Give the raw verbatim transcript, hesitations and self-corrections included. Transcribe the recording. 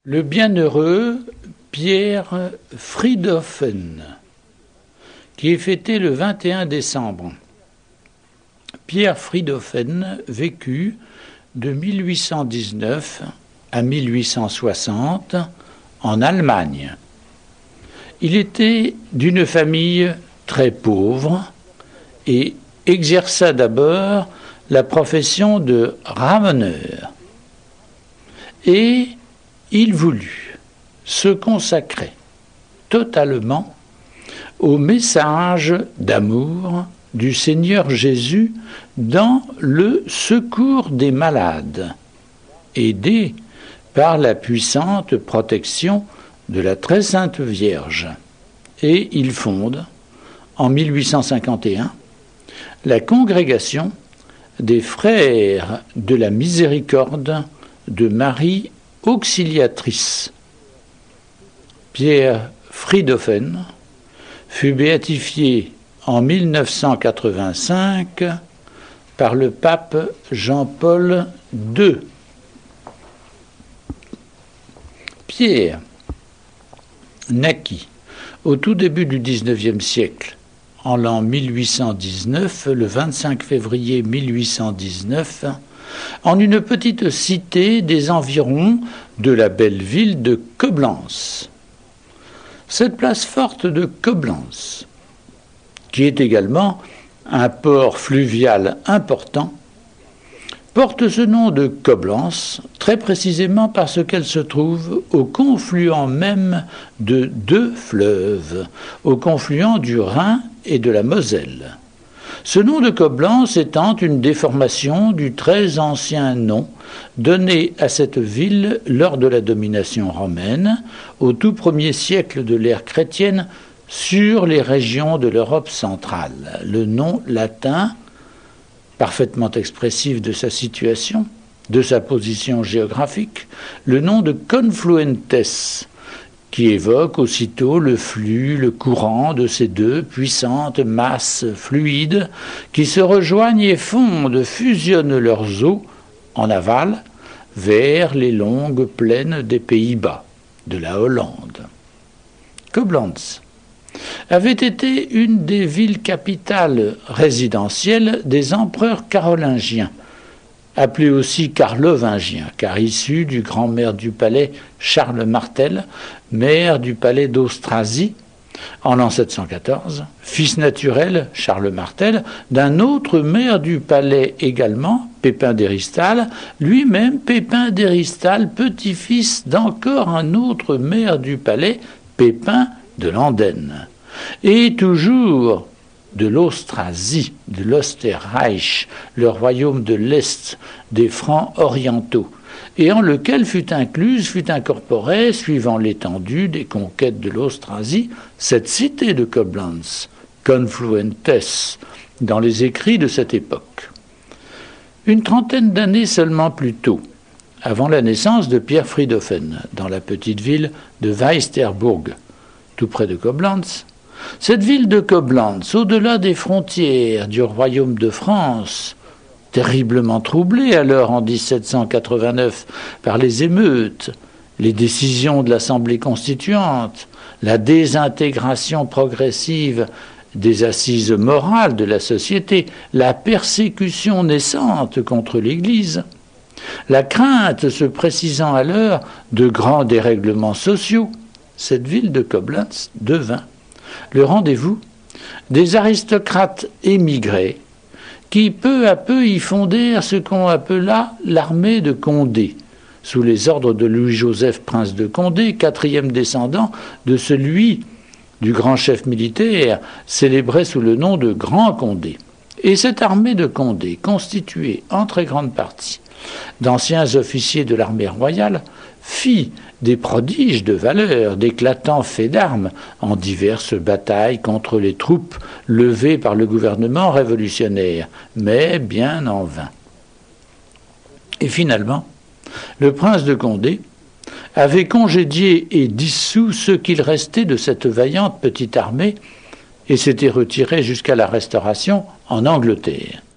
Le bienheureux Pierre Friedhofen, qui est fêté le vingt et un décembre. Pierre Friedhofen vécut de mille huit cent dix-neuf à mille huit cent soixante en Allemagne. Il était d'une famille très pauvre et exerça d'abord la profession de ramoneur. Et il voulut se consacrer totalement au message d'amour du Seigneur Jésus dans le secours des malades, aidé par la puissante protection de la Très Sainte Vierge. Et il fonde, en mille huit cent cinquante et un, la congrégation des Frères de la Miséricorde de Marie Auxiliatrice. Pierre Friedhofen fut béatifié en mille neuf cent quatre-vingt-cinq par le pape Jean-Paul deux. Pierre naquit au tout début du dix-neuvième siècle, en l'an mille huit cent dix-neuf, le vingt-cinq février mille huit cent dix-neuf, en une petite cité des environs de la belle ville de Coblence. Cette place forte de Coblence, qui est également un port fluvial important, porte ce nom de Coblence très précisément parce qu'elle se trouve au confluent même de deux fleuves, au confluent du Rhin et de la Moselle. Ce nom de Coblence étant une déformation du très ancien nom donné à cette ville lors de la domination romaine, au tout premier siècle de l'ère chrétienne, sur les régions de l'Europe centrale. Le nom latin, parfaitement expressif de sa situation, de sa position géographique, le nom de Confluentes, qui évoque aussitôt le flux, le courant de ces deux puissantes masses fluides qui se rejoignent et fondent, fusionnent leurs eaux en aval vers les longues plaines des Pays-Bas, de la Hollande. Coblence avait été une des villes capitales résidentielles des empereurs carolingiens, appelé aussi carlovingien, car issu du grand maire du palais Charles Martel, maire du palais d'Austrasie, en l'an sept cent quatorze, fils naturel, Charles Martel, d'un autre maire du palais également, Pépin d'Héristal, lui-même Pépin d'Héristal, petit-fils d'encore un autre maire du palais, Pépin de Landenne. Et toujours de l'Austrasie, de l'Österreich, le royaume de l'Est des Francs orientaux, et en lequel fut incluse, fut incorporée, suivant l'étendue des conquêtes de l'Austrasie, cette cité de Coblence, Confluentes, dans les écrits de cette époque. Une trentaine d'années seulement plus tôt, avant la naissance de Pierre Friedhofen, dans la petite ville de Westerburg, tout près de Coblence, cette ville de Coblence, au-delà des frontières du royaume de France, terriblement troublée alors en dix-sept cent quatre-vingt-neuf par les émeutes, les décisions de l'Assemblée constituante, la désintégration progressive des assises morales de la société, la persécution naissante contre l'Église, la crainte se précisant alors de grands dérèglements sociaux, cette ville de Coblence devint le rendez-vous des aristocrates émigrés qui peu à peu y fondèrent ce qu'on appela l'armée de Condé, sous les ordres de Louis-Joseph, prince de Condé, quatrième descendant de celui du grand chef militaire célébré sous le nom de Grand Condé. Et cette armée de Condé, constituée en très grande partie d'anciens officiers de l'armée royale, fit des prodiges de valeur, d'éclatants faits d'armes en diverses batailles contre les troupes levées par le gouvernement révolutionnaire, mais bien en vain. Et finalement, le prince de Condé avait congédié et dissous ce qu'il restait de cette vaillante petite armée et s'était retiré jusqu'à la Restauration en Angleterre.